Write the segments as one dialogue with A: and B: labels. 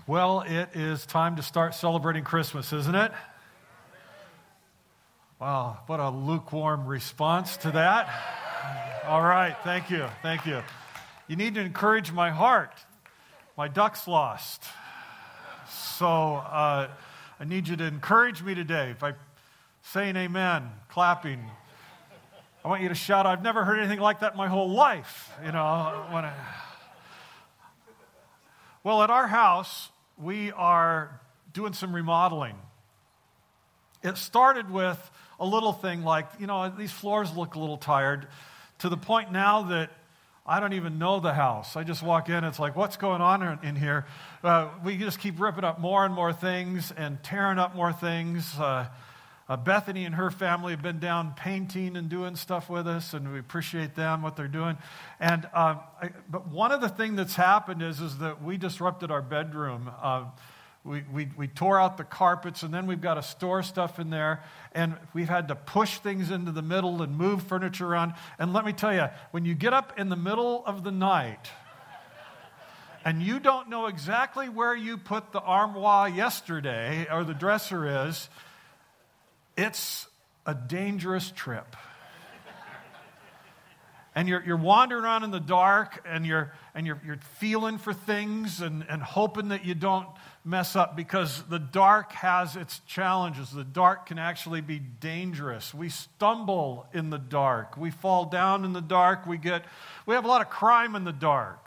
A: Well, it is time to start celebrating Christmas, isn't it? Wow, what a lukewarm response to that. All right, thank you. You need to encourage my heart. My duck's lost. So I need you to encourage me today by saying amen, clapping. I want you to shout, I've never heard anything like that in my whole life. Well, at our house, we are doing some remodeling. It started with a little thing like, these floors look a little tired, to the point now that I don't even know the house. I just walk in, it's like, what's going on in here? We just keep ripping up more and more things and tearing up more things. Bethany and her family have been down painting and doing stuff with us, and we appreciate them, what they're doing. And but one of the things that's happened is that we disrupted our bedroom. We tore out the carpets, and then we've got to store stuff in there, and we've had to push things into the middle and move furniture around. And let me tell you, when you get up in the middle of the night and you don't know exactly where you put the armoire yesterday or the dresser is, it's a dangerous trip. And you're wandering around in the dark, and you're feeling for things and hoping that you don't mess up, because the dark has its challenges. The dark can actually be dangerous. We stumble in the dark. We fall down in the dark. We have a lot of crime in the dark.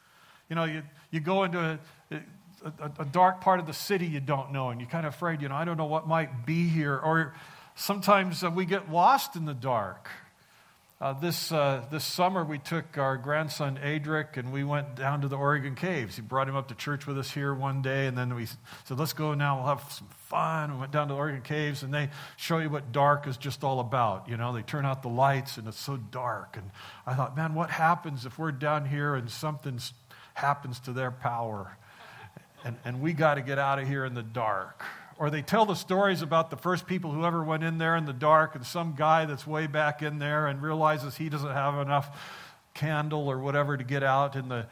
A: You go into a dark part of the city you don't know, and you're kind of afraid, I don't know what might be here. Or sometimes we get lost in the dark. This summer we took our grandson Adric, and we went down to the Oregon Caves. He brought him up to church with us here one day, and then we said, let's go now, we'll have some fun. We went down to the Oregon Caves, and they show you what dark is just all about. They turn out the lights, and it's so dark. And I thought, man, what happens if we're down here and something happens to their power? And we got to get out of here in the dark. Or they tell the stories about the first people who ever went in there in the dark, and some guy that's way back in there and realizes he doesn't have enough candle or whatever to get out in the,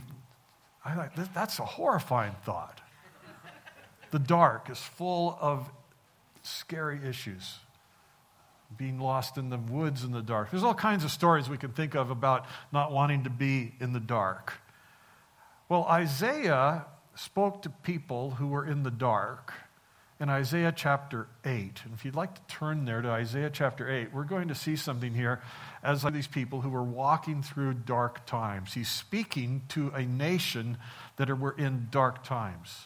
A: I thought, that's a horrifying thought. The dark is full of scary issues. Being lost in the woods in the dark. There's all kinds of stories we can think of about not wanting to be in the dark. Well, Isaiah spoke to people who were in the dark in Isaiah chapter 8. And if you'd like to turn there to Isaiah chapter 8, we're going to see something here as these people who were walking through dark times. He's speaking to a nation that were in dark times.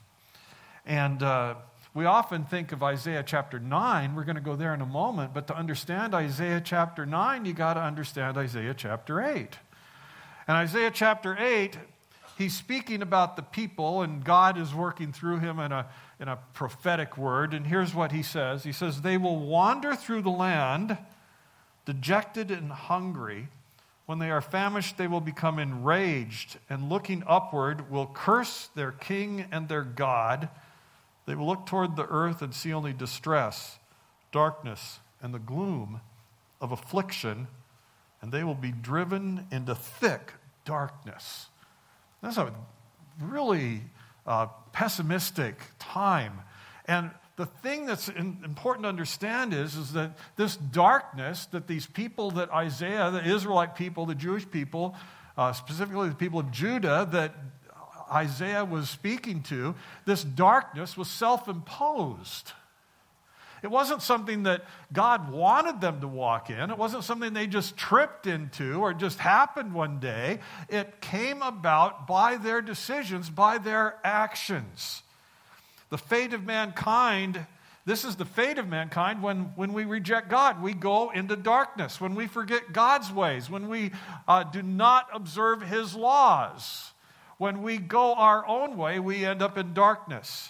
A: And we often think of Isaiah chapter 9. We're going to go there in a moment. But to understand Isaiah chapter 9, you got to understand Isaiah chapter 8. And Isaiah chapter 8, he's speaking about the people, and God is working through him in a prophetic word. And here's what he says. He says, they will wander through the land, dejected and hungry. When they are famished, they will become enraged, and looking upward will curse their king and their God. They will look toward the earth and see only distress, darkness, and the gloom of affliction, and they will be driven into thick darkness. That's a really pessimistic time. And the thing that's important to understand is that this darkness that these people that Isaiah, the Israelite people, the Jewish people, specifically the people of Judah that Isaiah was speaking to, this darkness was self-imposed. It wasn't something that God wanted them to walk in. It wasn't something they just tripped into or just happened one day. It came about by their decisions, by their actions. The fate of mankind, this is the fate of mankind when we reject God. We go into darkness. When we forget God's ways. When we do not observe His laws. When we go our own way, we end up in darkness.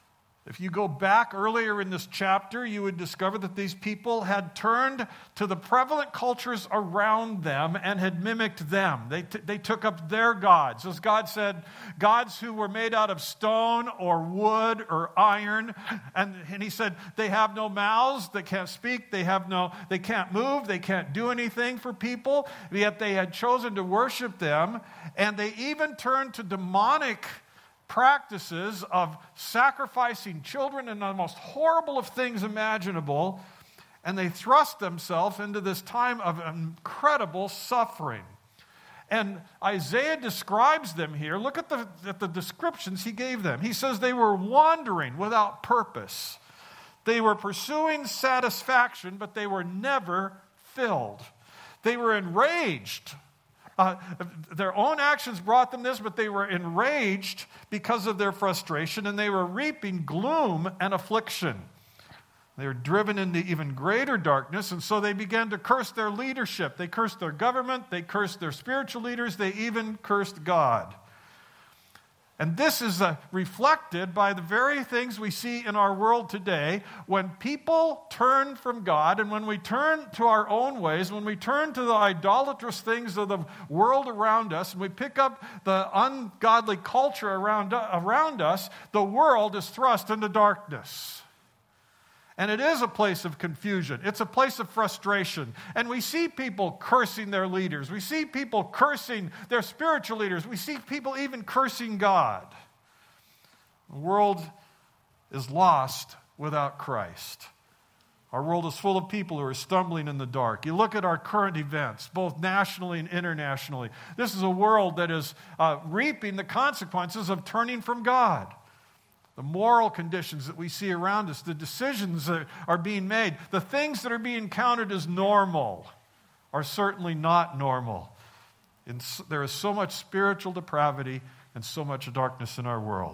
A: If you go back earlier in this chapter, you would discover that these people had turned to the prevalent cultures around them and had mimicked them. They took up their gods. As God said, gods who were made out of stone or wood or iron. And he said, they have no mouths, they can't speak, they can't move, they can't do anything for people. Yet they had chosen to worship them. And they even turned to demonic practices of sacrificing children in the most horrible of things imaginable, and they thrust themselves into this time of incredible suffering. And Isaiah describes them here. Look at the descriptions he gave them. He says they were wandering without purpose. They were pursuing satisfaction, but they were never filled. They were enraged. Their own actions brought them this, but they were enraged because of their frustration, and they were reaping gloom and affliction. They were driven into even greater darkness, and so they began to curse their leadership. They cursed their government, they cursed their spiritual leaders, they even cursed God. And this is reflected by the very things we see in our world today. When people turn from God, and when we turn to our own ways, when we turn to the idolatrous things of the world around us, and we pick up the ungodly culture around us, the world is thrust into darkness. And it is a place of confusion. It's a place of frustration. And we see people cursing their leaders. We see people cursing their spiritual leaders. We see people even cursing God. The world is lost without Christ. Our world is full of people who are stumbling in the dark. You look at our current events, both nationally and internationally. This is a world that is reaping the consequences of turning from God. The moral conditions that we see around us, the decisions that are being made, the things that are being counted as normal are certainly not normal. There is so much spiritual depravity and so much darkness in our world.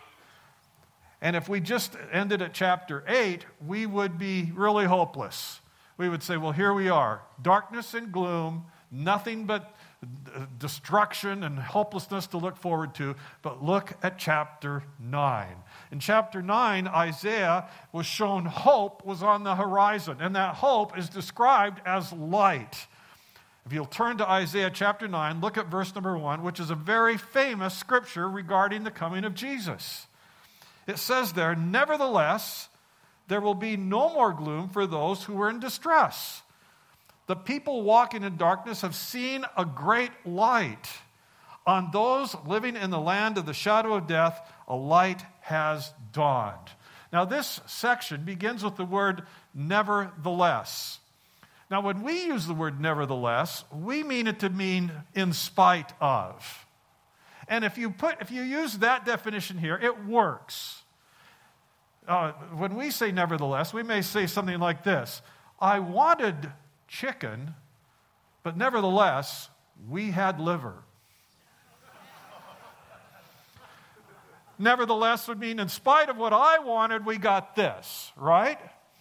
A: And if we just ended at chapter 8, we would be really hopeless. We would say, well, here we are, darkness and gloom, nothing but destruction and hopelessness to look forward to. But look at chapter 9. In chapter 9, Isaiah was shown hope was on the horizon, and that hope is described as light. If you'll turn to Isaiah chapter 9, look at verse number 1, which is a very famous scripture regarding the coming of Jesus. It says there, "Nevertheless, there will be no more gloom for those who are in distress. The people walking in darkness have seen a great light. On those living in the land of the shadow of death, a light has dawned." Now, this section begins with the word nevertheless. Now, when we use the word nevertheless, we mean it to mean in spite of. And if you use that definition here, it works. When we say nevertheless, we may say something like this: I wanted chicken, but nevertheless, we had liver. Nevertheless would mean in spite of what I wanted, we got this, right?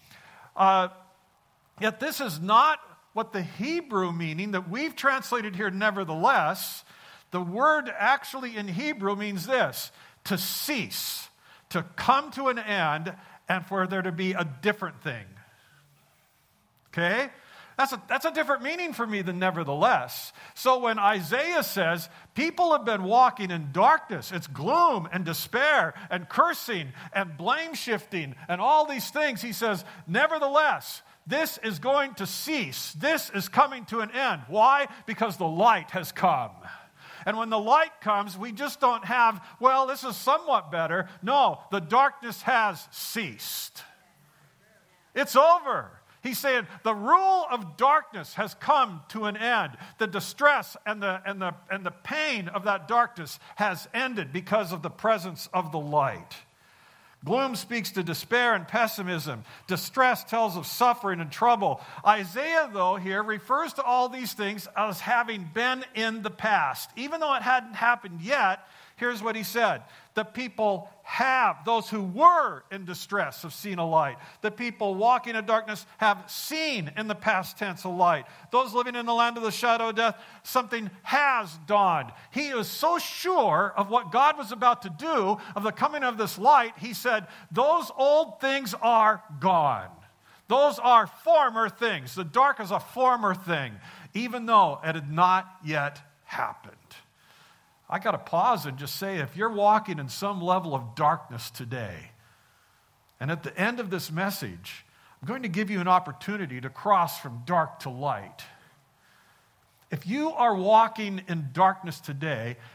A: Yet this is not what the Hebrew meaning that we've translated here, nevertheless. The word actually in Hebrew means this: to cease, to come to an end, and for there to be a different thing. Okay? That's a different meaning for me than nevertheless. So when Isaiah says, people have been walking in darkness, it's gloom and despair and cursing and blame shifting and all these things, he says, nevertheless, this is going to cease. This is coming to an end. Why? Because the light has come. And when the light comes, we just don't have, well, this is somewhat better. No, the darkness has ceased. It's over. He's saying the rule of darkness has come to an end. The distress and the pain of that darkness has ended because of the presence of the light. Gloom speaks to despair and pessimism. Distress tells of suffering and trouble. Isaiah, though, here refers to all these things as having been in the past. Even though it hadn't happened yet, here's what he said. The people those who were in distress have seen a light. The people walking in darkness have seen in the past tense a light. Those living in the land of the shadow of death, something has dawned. He was so sure of what God was about to do, of the coming of this light, he said, those old things are gone. Those are former things. The dark is a former thing, even though it had not yet happened. I got to pause and just say, if you're walking in some level of darkness today, and at the end of this message, I'm going to give you an opportunity to cross from dark to light. If you are walking in darkness today,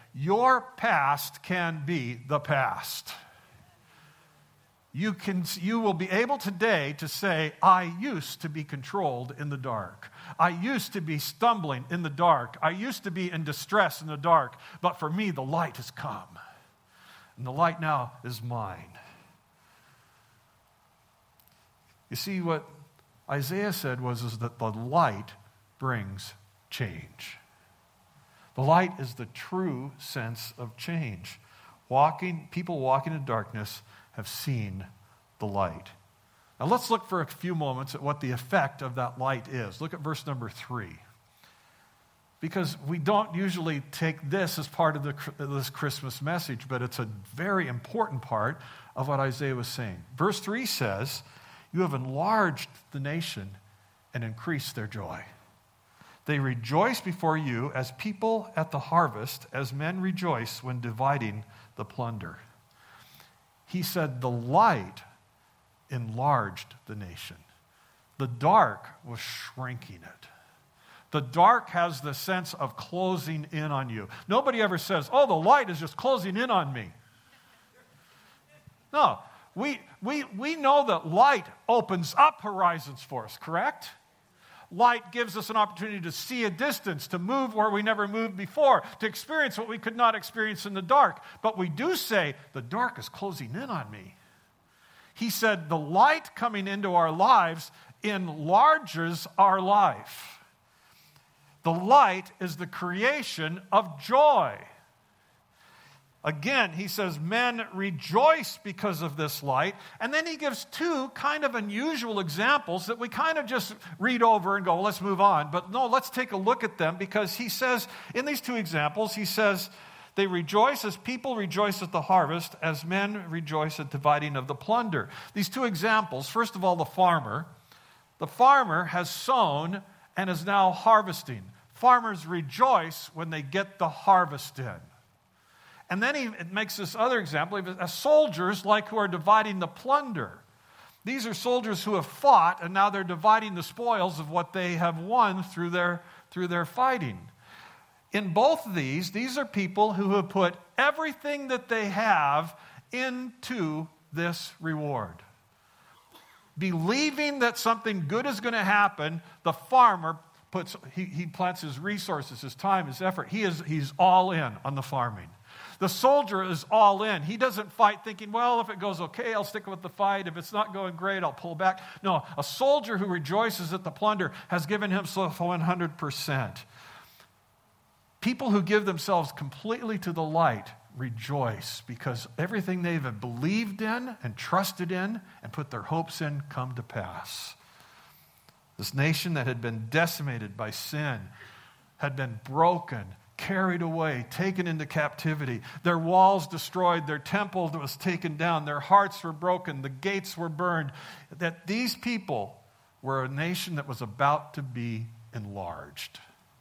A: Your past can be the past. You will be able today to say, I used to be controlled in the dark. I used to be stumbling in the dark. I used to be in distress in the dark. But for me, the light has come. And the light now is mine. You see, what Isaiah said is that the light brings change. The light is the true sense of change. People walking in darkness have seen the light. Now let's look for a few moments at what the effect of that light is. Look at verse number 3. Because we don't usually take this as part of this Christmas message, but it's a very important part of what Isaiah was saying. Verse 3 says, you have enlarged the nation and increased their joy. They rejoice before you as people at the harvest, as men rejoice when dividing the plunder. He said the light enlarged the nation. The dark was shrinking it. The dark has the sense of closing in on you. Nobody ever says, oh, the light is just closing in on me. No, we know that light opens up horizons for us, correct? Light gives us an opportunity to see a distance, to move where we never moved before, to experience what we could not experience in the dark. But we do say, the dark is closing in on me. He said, the light coming into our lives enlarges our life. The light is the creation of joy. Again, he says, men rejoice because of this light. And then he gives two kind of unusual examples that we kind of just read over and go, well, let's move on. But no, let's take a look at them, because he says, in these two examples, he says, they rejoice as people rejoice at the harvest, as men rejoice at dividing of the plunder. These two examples, first of all, the farmer. The farmer has sown and is now harvesting. Farmers rejoice when they get the harvest in. And then it makes this other example, as soldiers who are dividing the plunder. These are soldiers who have fought, and now they're dividing the spoils of what they have won through their fighting. In both of these are people who have put everything that they have into this reward. Believing that something good is going to happen, the farmer he plants his resources, his time, his effort. He's all in on the farming. The soldier is all in. He doesn't fight thinking, well, if it goes okay, I'll stick with the fight. If it's not going great, I'll pull back. No, a soldier who rejoices at the plunder has given himself 100%. People who give themselves completely to the light rejoice because everything they've believed in and trusted in and put their hopes in come to pass. This nation that had been decimated by sin had been broken, carried away, taken into captivity. Their walls destroyed, their temple was taken down, their hearts were broken, the gates were burned. That these people were a nation that was about to be enlarged.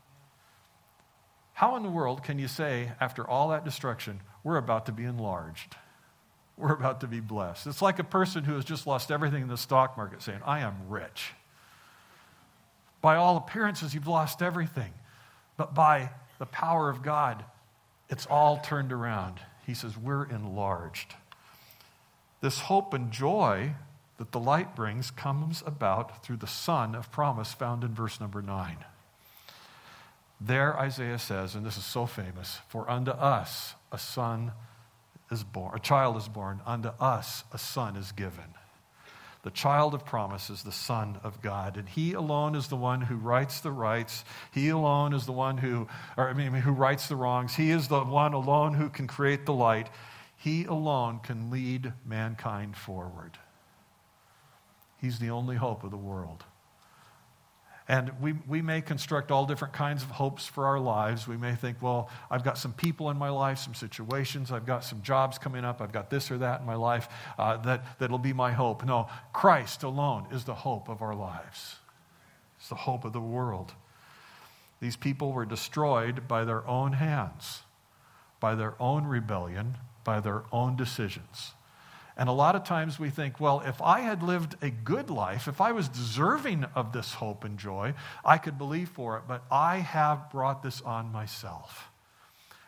A: How in the world can you say, after all that destruction, we're about to be enlarged? We're about to be blessed. It's like a person who has just lost everything in the stock market saying, I am rich. By all appearances, you've lost everything. But by the power of God, it's all turned around. He says, we're enlarged. This hope and joy that the light brings comes about through the Son of promise found in verse number 9. There Isaiah says, and this is so famous, for unto us a son is born, a child is born, unto us a son is given. The child of promise is the Son of God, and He alone is the one who rights the rights. He alone is the one who rights the wrongs. He is the one alone who can create the light. He alone can lead mankind forward. He's the only hope of the world. And we may construct all different kinds of hopes for our lives. We may think, well, I've got some people in my life, some situations, I've got some jobs coming up, I've got this or that in my life that'll be my hope. No, Christ alone is the hope of our lives. It's the hope of the world. These people were destroyed by their own hands, by their own rebellion, by their own decisions. And a lot of times we think, well, if I had lived a good life, if I was deserving of this hope and joy, I could believe for it, but I have brought this on myself.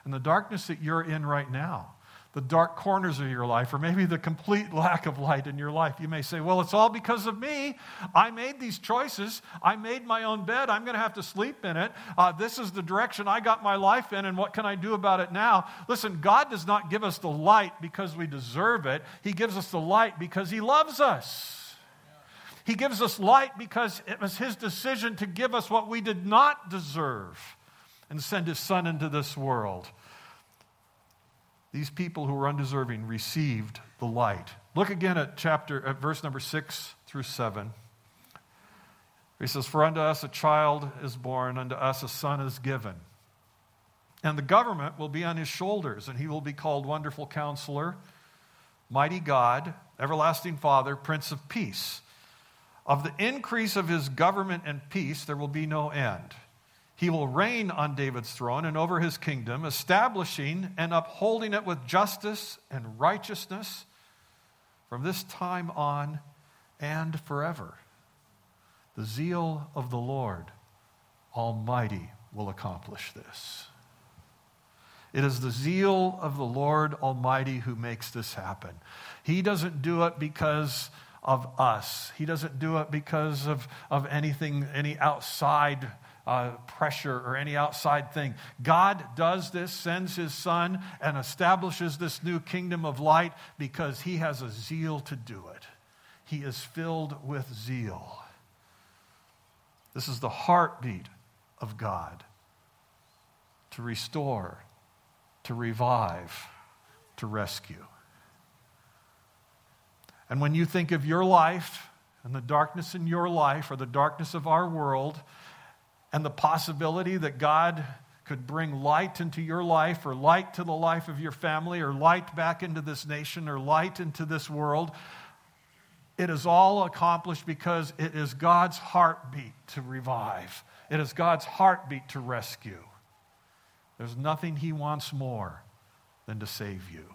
A: and the darkness that you're in right now, the dark corners of your life, or maybe the complete lack of light in your life. You may say, well, it's all because of me. I made these choices. I made my own bed. I'm going to have to sleep in it. This is the direction I got my life in, and what can I do about it now? Listen, God does not give us the light because we deserve it. He gives us the light because He loves us. He gives us light because it was His decision to give us what we did not deserve and send His Son into this world. These people who were undeserving received the light. Look again at verse number 6 through 7. He says, "For unto us a child is born, unto us a son is given. And the government will be on His shoulders, and He will be called Wonderful Counselor, Mighty God, Everlasting Father, Prince of Peace. Of the increase of His government and peace there will be no end. He will reign on David's throne and over His kingdom, establishing and upholding it with justice and righteousness from this time on and forever. The zeal of the Lord Almighty will accomplish this." It is the zeal of the Lord Almighty who makes this happen. He doesn't do it because of us. He doesn't do it because of anything, any outside pressure or any outside thing. God does this, sends His Son, and establishes this new kingdom of light because He has a zeal to do it. He is filled with zeal. This is the heartbeat of God: to restore, to revive, to rescue. And when you think of your life and the darkness in your life, or the darkness of our world, and the possibility that God could bring light into your life, or light to the life of your family, or light back into this nation, or light into this world, it is all accomplished because it is God's heartbeat to revive. It is God's heartbeat to rescue. There's nothing He wants more than to save you.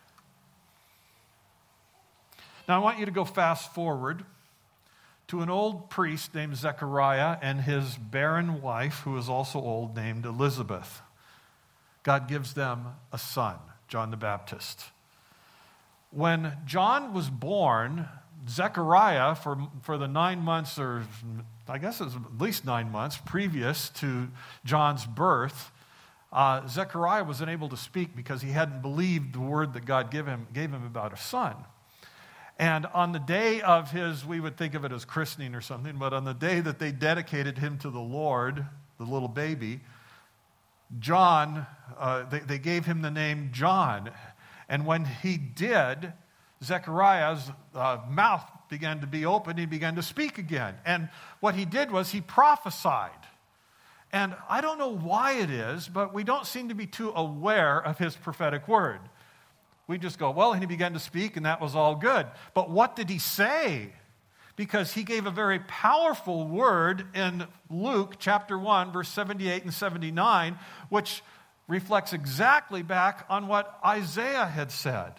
A: Now I want you to go fast forward to an old priest named Zechariah and his barren wife, who is also old, named Elizabeth. God gives them a son, John the Baptist. When John was born, Zechariah, for the 9 months, or I guess it was at least 9 months previous to John's birth, Zechariah was unable to speak because he hadn't believed the word that God gave him about a son. And on the day of his, we would think of it as christening or something, but on the day that they dedicated him to the Lord, the little baby, John, they gave him the name John. And when he did, Zechariah's mouth began to be open. He began to speak again. And what he did was he prophesied. And I don't know why it is, but we don't seem to be too aware of his prophetic word. We just go, well, and he began to speak, and that was all good. But what did he say? Because he gave a very powerful word in Luke chapter 1, verse 78 and 79, which reflects exactly back on what Isaiah had said.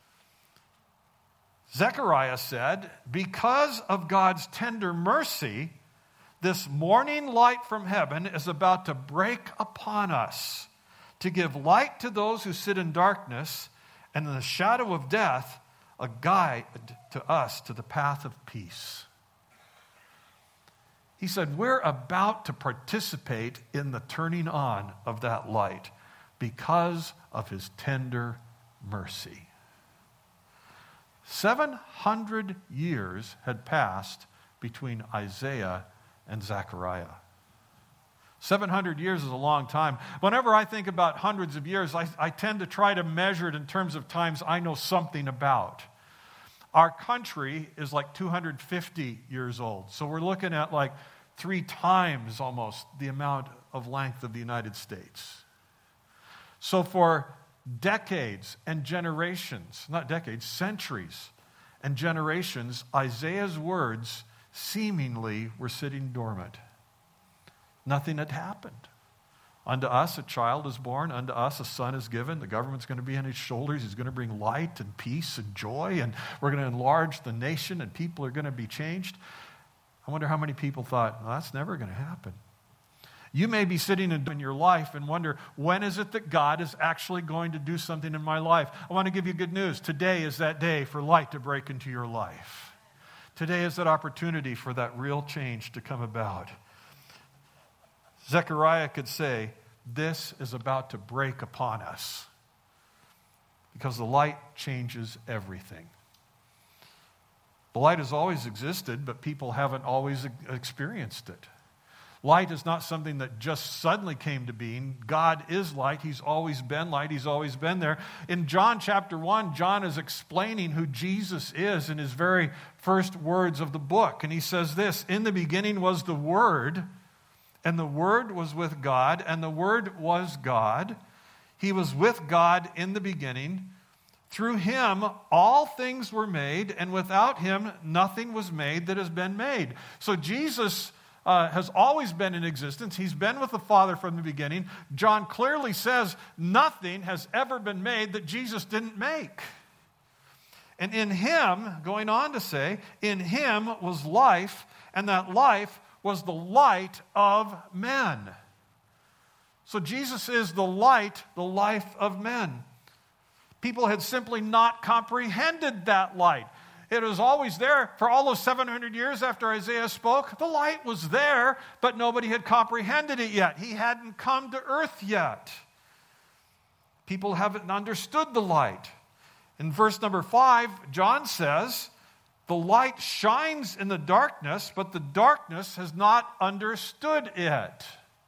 A: Zechariah said, "Because of God's tender mercy, this morning light from heaven is about to break upon us, to give light to those who sit in darkness, and in the shadow of death, a guide to us to the path of peace." He said, we're about to participate in the turning on of that light because of His tender mercy. 700 years had passed between Isaiah and Zechariah. 700 years is a long time. Whenever I think about hundreds of years, I tend to try to measure it in terms of times I know something about. Our country is like 250 years old. So we're looking at like 3 times almost the amount of length of the United States. So for decades and generations, not decades, centuries and generations, Isaiah's words seemingly were sitting dormant. Nothing had happened. Unto us a child is born, unto us a son is given. The government's going to be on His shoulders. He's going to bring light and peace and joy, and we're going to enlarge the nation, and people are going to be changed. I wonder how many people thought, well, that's never going to happen. You may be sitting in your life and wonder, when is it that God is actually going to do something in my life? I want to give you good news. Today is that day for light to break into your life. Today is that opportunity for that real change to come about. Zechariah could say, this is about to break upon us, because the light changes everything. The light has always existed, but people haven't always experienced it. Light is not something that just suddenly came to being. God is light. He's always been light. He's always been there. In John chapter 1, John is explaining who Jesus is in his very first words of the book. And he says this, in the beginning was the Word, and the Word was with God, and the Word was God. He was with God in the beginning. Through him all things were made, and without him nothing was made that has been made. So Jesus has always been in existence. He's been with the Father from the beginning. John clearly says nothing has ever been made that Jesus didn't make. And in him, going on to say, in him was life, and that life was the light of men. So Jesus is the light, the life of men. People had simply not comprehended that light. It was always there for all those 700 years after Isaiah spoke. The light was there, but nobody had comprehended it yet. He hadn't come to earth yet. People haven't understood the light. In verse number 5, John says, the light shines in the darkness, but the darkness has not understood it.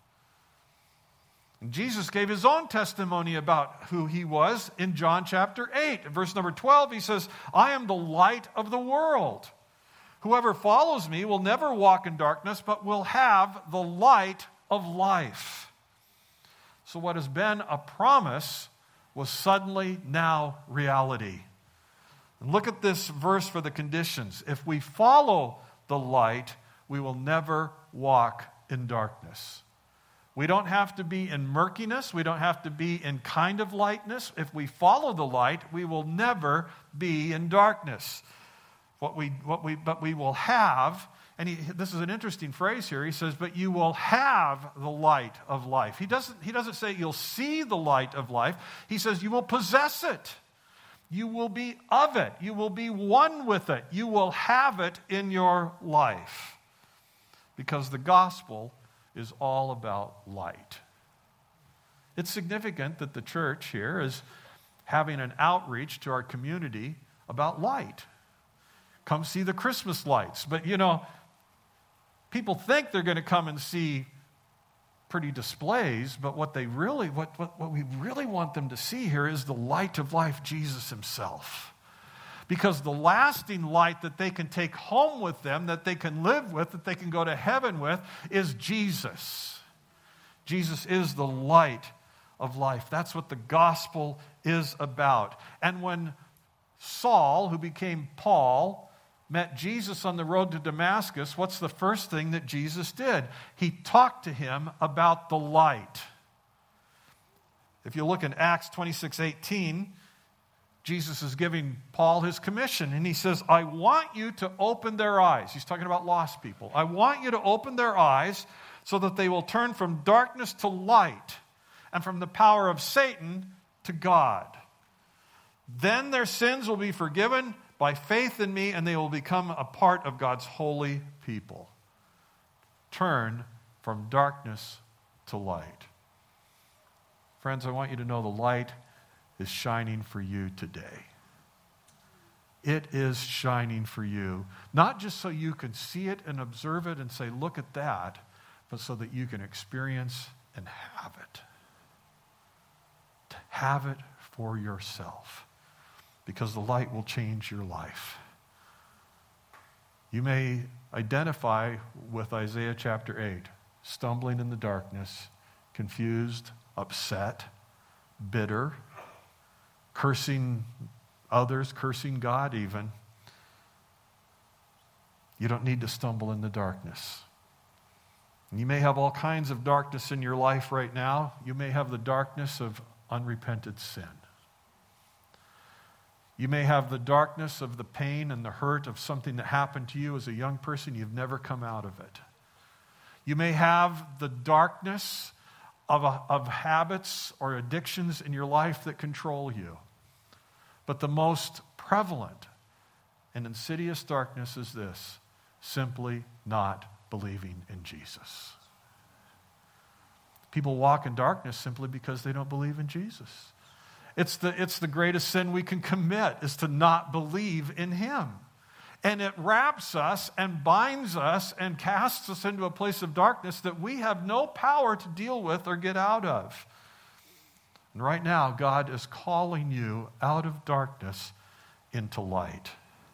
A: And Jesus gave his own testimony about who he was in John chapter 8. In verse number 12, he says, I am the light of the world. Whoever follows me will never walk in darkness, but will have the light of life. So what has been a promise was suddenly now reality. And look at this verse for the conditions. If we follow the light, we will never walk in darkness. We don't have to be in murkiness. We don't have to be in kind of lightness. If we follow the light, we will never be in darkness. But we will have, and this is an interesting phrase here. He says, but you will have the light of life. He doesn't say you'll see the light of life. He says you will possess it. You will be of it. You will be one with it. You will have it in your life. Because the gospel is all about light. It's significant that the church here is having an outreach to our community about light. Come see the Christmas lights. But people think they're going to come and see pretty displays, but what we really want them to see here is the light of life, Jesus himself. Because the lasting light that they can take home with them, that they can live with, that they can go to heaven with, is Jesus. Jesus is the light of life. That's what the gospel is about. And when Saul, who became Paul, met Jesus on the road to Damascus, what's the first thing that Jesus did? He talked to him about the light. If you look in Acts 26:18, Jesus is giving Paul his commission, and he says, I want you to open their eyes. He's talking about lost people. I want you to open their eyes so that they will turn from darkness to light and from the power of Satan to God. Then their sins will be forgiven by faith in me, and they will become a part of God's holy people. Turn from darkness to light. Friends, I want you to know the light is shining for you today. It is shining for you, not just so you can see it and observe it and say, look at that, but so that you can experience and have it. To have it for yourself, because the light will change your life. You may identify with Isaiah chapter 8, stumbling in the darkness, confused, upset, bitter, cursing others, cursing God even. You don't need to stumble in the darkness. You may have all kinds of darkness in your life right now. You may have the darkness of unrepented sin. You may have the darkness of the pain and the hurt of something that happened to you as a young person. You've never come out of it. You may have the darkness of habits or addictions in your life that control you. But the most prevalent and insidious darkness is this: simply not believing in Jesus. People walk in darkness simply because they don't believe in Jesus. It's the greatest sin we can commit, is to not believe in Him. And it wraps us and binds us and casts us into a place of darkness that we have no power to deal with or get out of. And right now, God is calling you out of darkness into light.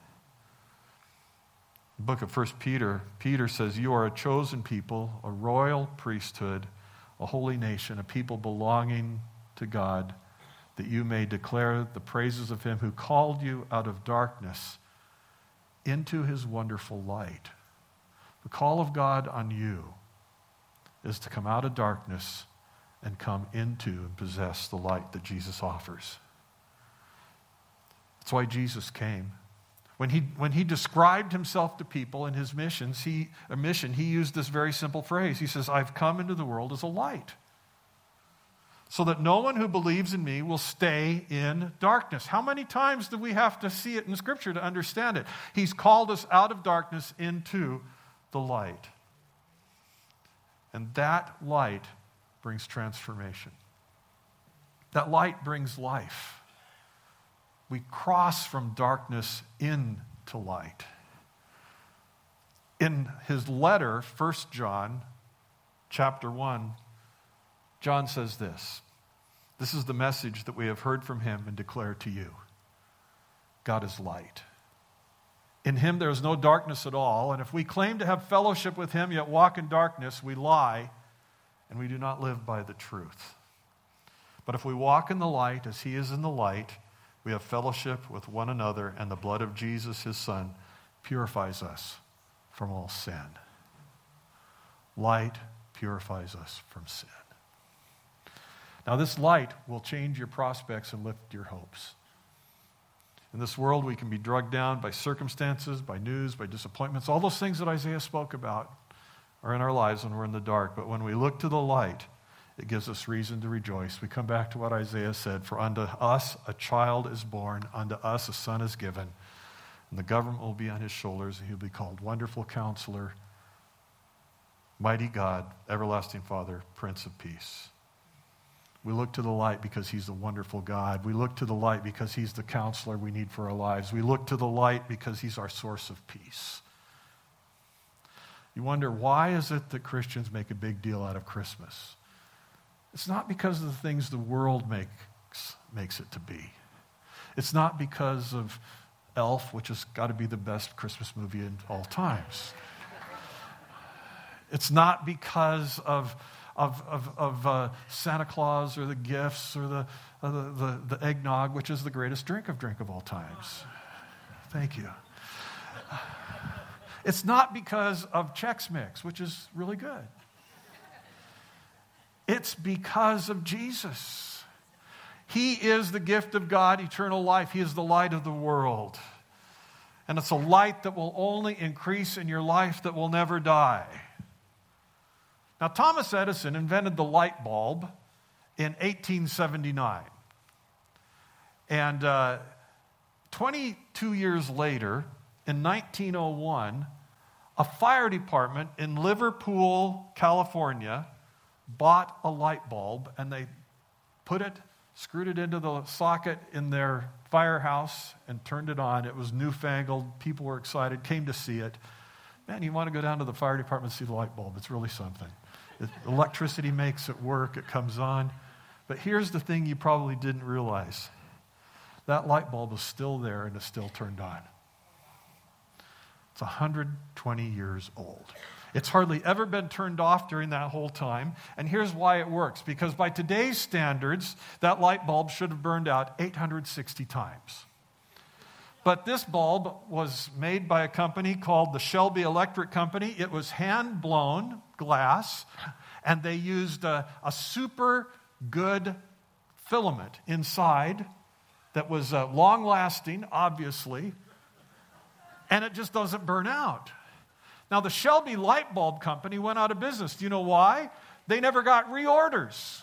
A: The book of 1 Peter, Peter says, "You are a chosen people, a royal priesthood, a holy nation, a people belonging to God, that you may declare the praises of Him who called you out of darkness into His wonderful light." The call of God on you is to come out of darkness and come into and possess the light that Jesus offers. That's why Jesus came. When he described Himself to people in His mission, he used this very simple phrase. He says, "I've come into the world as a light, so that no one who believes in me will stay in darkness." How many times do we have to see it in Scripture to understand it? He's called us out of darkness into the light. And that light brings transformation. That light brings life. We cross from darkness into light. In his letter, 1 John, chapter 1, John says this: "This is the message that we have heard from Him and declare to you. God is light. In Him there is no darkness at all, and if we claim to have fellowship with Him yet walk in darkness, we lie and we do not live by the truth. But if we walk in the light as He is in the light, we have fellowship with one another, and the blood of Jesus, His Son, purifies us from all sin." Light purifies us from sin. Now, this light will change your prospects and lift your hopes. In this world, we can be drugged down by circumstances, by news, by disappointments. All those things that Isaiah spoke about are in our lives when we're in the dark. But when we look to the light, it gives us reason to rejoice. We come back to what Isaiah said: "For unto us a child is born, unto us a son is given, and the government will be on His shoulders, and He'll be called Wonderful Counselor, Mighty God, Everlasting Father, Prince of Peace." We look to the light because He's the wonderful God. We look to the light because He's the counselor we need for our lives. We look to the light because He's our source of peace. You wonder, why is it that Christians make a big deal out of Christmas? It's not because of the things the world makes it to be. It's not because of Elf, which has got to be the best Christmas movie in all times. It's not because of Santa Claus or the gifts or the eggnog, which is the greatest drink of all times. Thank you. It's not because of Chex Mix, which is really good. It's because of Jesus. He is the gift of God, eternal life. He is the light of the world. And it's a light that will only increase in your life, that will never die. Now, Thomas Edison invented the light bulb in 1879. And 22 years later, in 1901, a fire department in Liverpool, California, bought a light bulb, and they screwed it into the socket in their firehouse and turned it on. It was newfangled. People were excited, came to see it. Man, you want to go down to the fire department and see the light bulb. It's really something. Electricity makes it work. It comes on. But here's the thing you probably didn't realize. That light bulb is still there and is still turned on. It's 120 years old. It's hardly ever been turned off during that whole time. And here's why it works. Because by today's standards, that light bulb should have burned out 860 times. But this bulb was made by a company called the Shelby Electric Company. It was hand-blown glass, and they used a super good filament inside that was long-lasting, obviously, and it just doesn't burn out. Now, the Shelby Light Bulb Company went out of business. Do you know why? They never got reorders.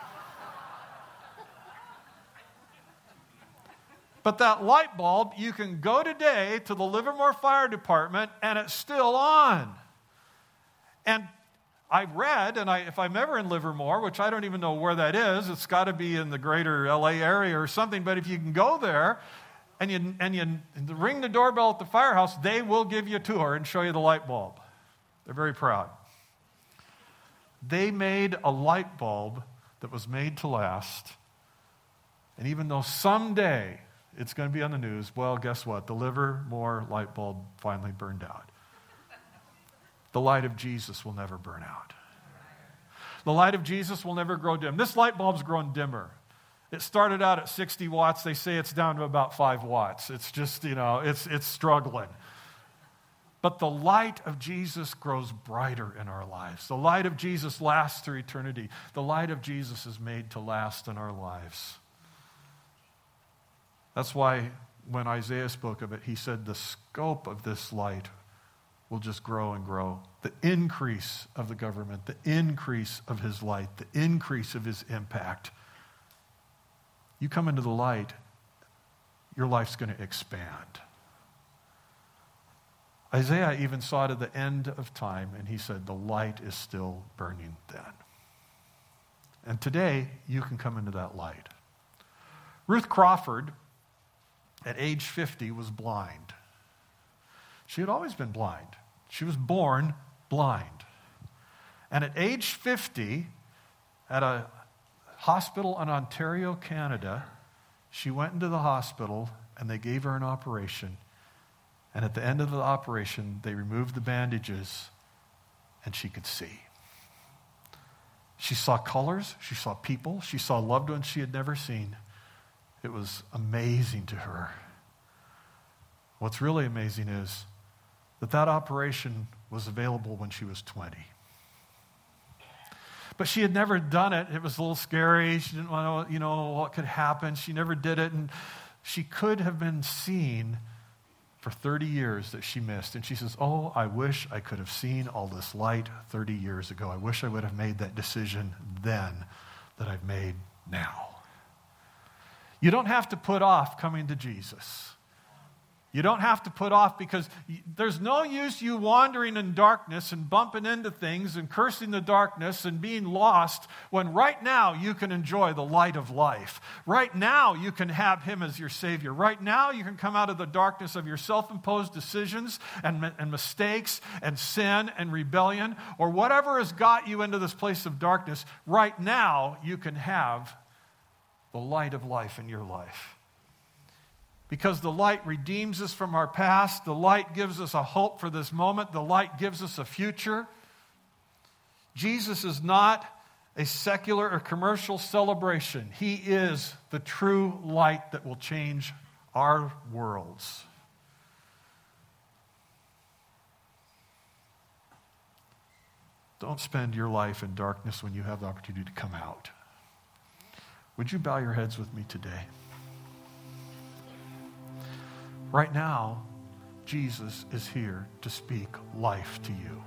A: But that light bulb, you can go today to the Livermore Fire Department, and it's still on. And I read, and if I'm ever in Livermore, which I don't even know where that is, it's got to be in the greater LA area or something, but if you can go there and you ring the doorbell at the firehouse, they will give you a tour and show you the light bulb. They're very proud. They made a light bulb that was made to last, and even though someday it's going to be on the news, well, guess what? The Livermore light bulb finally burned out. The light of Jesus will never burn out. The light of Jesus will never grow dim. This light bulb's grown dimmer. It started out at 60 watts. They say it's down to about 5 watts. It's just, it's struggling. But the light of Jesus grows brighter in our lives. The light of Jesus lasts through eternity. The light of Jesus is made to last in our lives. That's why when Isaiah spoke of it, he said the scope of this light will just grow and grow. The increase of the government, the increase of his light, the increase of his impact. You come into the light, your life's going to expand. Isaiah even saw it at the end of time, and he said, the light is still burning then. And today, you can come into that light. Ruth Crawford, at age 50, was blind. She had always been blind. She was born blind. And at age 50, at a hospital in Ontario, Canada, she went into the hospital and they gave her an operation. And at the end of the operation, they removed the bandages and she could see. She saw colors, she saw people, she saw loved ones she had never seen. It was amazing to her. What's really amazing is that operation was available when she was 20. But she had never done it. It was a little scary. She didn't want to know, what could happen. She never did it. And she could have been seen for 30 years that she missed. And she says, oh, I wish I could have seen all this light 30 years ago. I wish I would have made that decision then that I've made now. You don't have to put off coming to Jesus. You don't have to put off, because there's no use you wandering in darkness and bumping into things and cursing the darkness and being lost when right now you can enjoy the light of life. Right now you can have him as your Savior. Right now you can come out of the darkness of your self-imposed decisions and mistakes and sin and rebellion, or whatever has got you into this place of darkness. Right now you can have the light of life in your life. Because the light redeems us from our past. The light gives us a hope for this moment. The light gives us a future. Jesus is not a secular or commercial celebration. He is the true light that will change our worlds. Don't spend your life in darkness when you have the opportunity to come out. Would you bow your heads with me today? Right now, Jesus is here to speak life to you.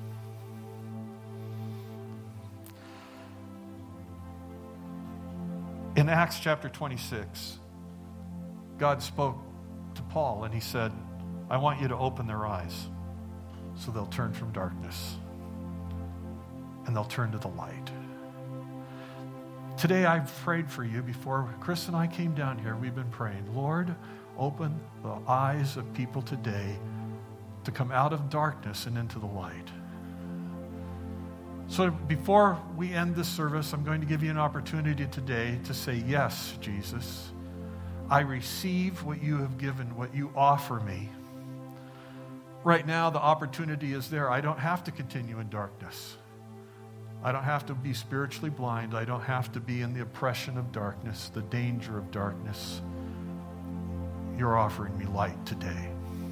A: In Acts chapter 26, God spoke to Paul and he said, I want you to open their eyes so they'll turn from darkness and they'll turn to the light. Today I've prayed for you. Before Chris and I came down here, we've been praying, Lord, open the eyes of people today to come out of darkness and into the light. So before we end this service, I'm going to give you an opportunity today to say, yes, Jesus, I receive what you have given, what you offer me. Right now, the opportunity is there. I don't have to continue in darkness. I don't have to be spiritually blind. I don't have to be in the oppression of darkness, the danger of darkness. You're offering me light today.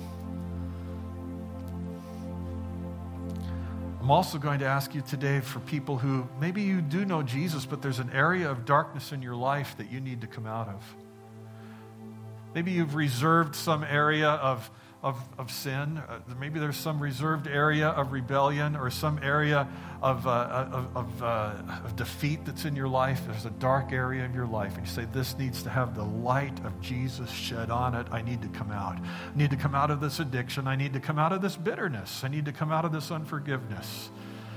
A: I'm also going to ask you today for people who maybe you do know Jesus, but there's an area of darkness in your life that you need to come out of. Maybe you've reserved some area of of sin. Maybe there's some reserved area of rebellion or some area of defeat that's in your life. There's a dark area of your life. And you say, this needs to have the light of Jesus shed on it. I need to come out. I need to come out of this addiction. I need to come out of this bitterness. I need to come out of this unforgiveness.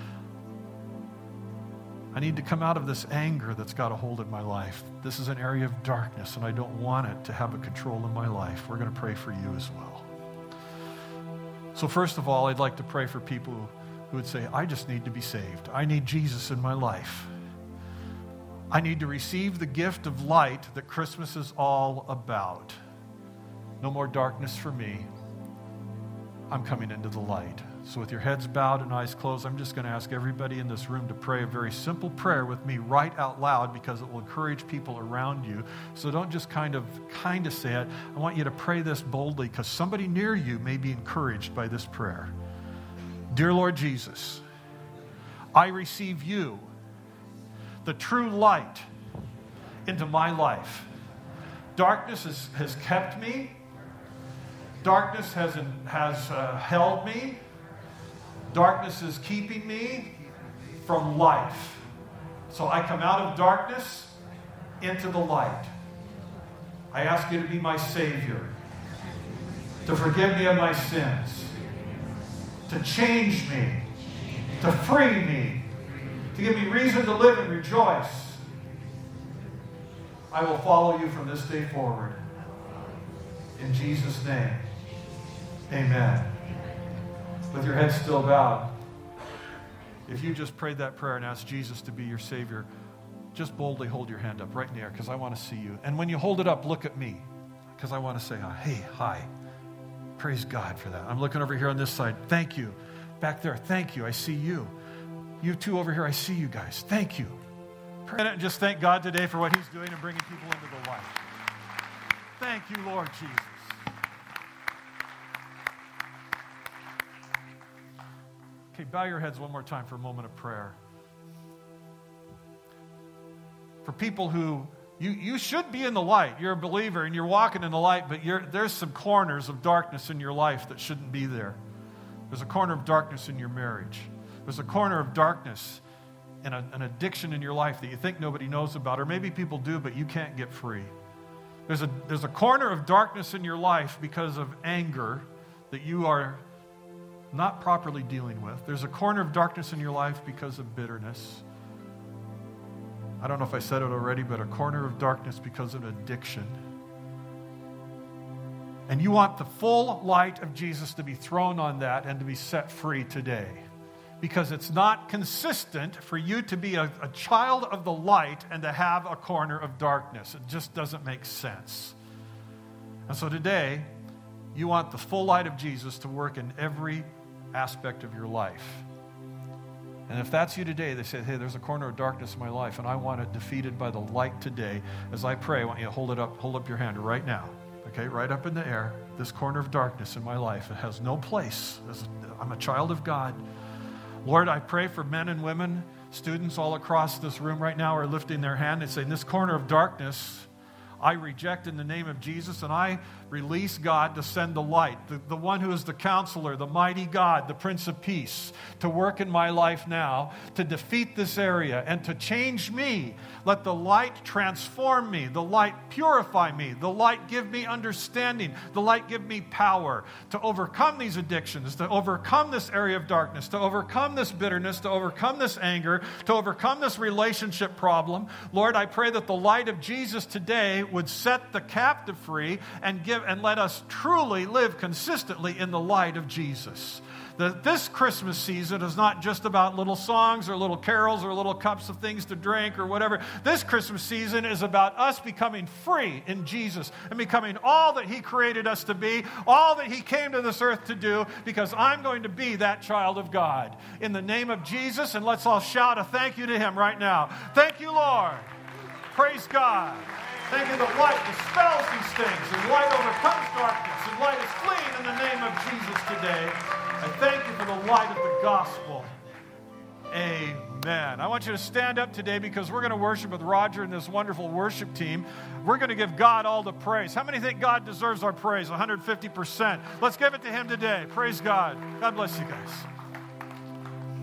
A: I need to come out of this anger that's got a hold of my life. This is an area of darkness, and I don't want it to have a control in my life. We're going to pray for you as well. So first of all, I'd like to pray for people who would say, I just need to be saved. I need Jesus in my life. I need to receive the gift of light that Christmas is all about. No more darkness for me. I'm coming into the light. So with your heads bowed and eyes closed, I'm just going to ask everybody in this room to pray a very simple prayer with me right out loud, because it will encourage people around you. So don't just kind of say it. I want you to pray this boldly, because somebody near you may be encouraged by this prayer. Dear Lord Jesus, I receive you, the true light, into my life. Darkness has kept me. Darkness has held me. Darkness is keeping me from life. So I come out of darkness into the light. I ask you to be my Savior, to forgive me of my sins, to change me, to free me, to give me reason to live and rejoice. I will follow you from this day forward. In Jesus' name, amen. With your head still bowed, if you just prayed that prayer and asked Jesus to be your Savior, just boldly hold your hand up right in the air, because I want to see you. And when you hold it up, look at me, because I want to say, hey, hi. Praise God for that. I'm looking over here on this side. Thank you. Back there, thank you. I see you. You two over here, I see you guys. Thank you. And just thank God today for what He's doing and bringing people into the light. Thank you, Lord Jesus. Okay, bow your heads one more time for a moment of prayer. For people who, you should be in the light. You're a believer and you're walking in the light, but there's some corners of darkness in your life that shouldn't be there. There's a corner of darkness in your marriage. There's a corner of darkness and an addiction in your life that you think nobody knows about, or maybe people do, but you can't get free. There's a corner of darkness in your life because of anger that you are not properly dealing with. There's a corner of darkness in your life because of bitterness. I don't know if I said it already, but a corner of darkness because of addiction. And you want the full light of Jesus to be thrown on that and to be set free today. Because it's not consistent for you to be a child of the light and to have a corner of darkness. It just doesn't make sense. And so today, you want the full light of Jesus to work in every aspect of your life. And if that's you today, they say, hey, there's a corner of darkness in my life, and I want it defeated by the light today. As I pray, I want you to hold up your hand right now. Okay, right up in the air. This corner of darkness in my life, it has no place. I'm a child of God. Lord, I pray for men and women, students all across this room right now are lifting their hand and saying, this corner of darkness, I reject in the name of Jesus, and I release God to send the light, the one who is the counselor, the mighty God, the Prince of Peace, to work in my life now, to defeat this area and to change me. Let the light transform me, the light purify me, the light give me understanding, the light give me power to overcome these addictions, to overcome this area of darkness, to overcome this bitterness, to overcome this anger, to overcome this relationship problem. Lord, I pray that the light of Jesus today would set the captive free and let us truly live consistently in the light of Jesus. This Christmas season is not just about little songs or little carols or little cups of things to drink or whatever. This Christmas season is about us becoming free in Jesus and becoming all that He created us to be, all that He came to this earth to do, because I'm going to be that child of God. In the name of Jesus, and let's all shout a thank you to Him right now. Thank you, Lord. Praise God. Thank you that light dispels these things, and light overcomes darkness, and light is fleeing in the name of Jesus today. I thank you for the light of the gospel. Amen. Amen. I want you to stand up today because we're going to worship with Roger and this wonderful worship team. We're going to give God all the praise. How many think God deserves our praise? 150%. Let's give it to him today. Praise God. God bless you guys.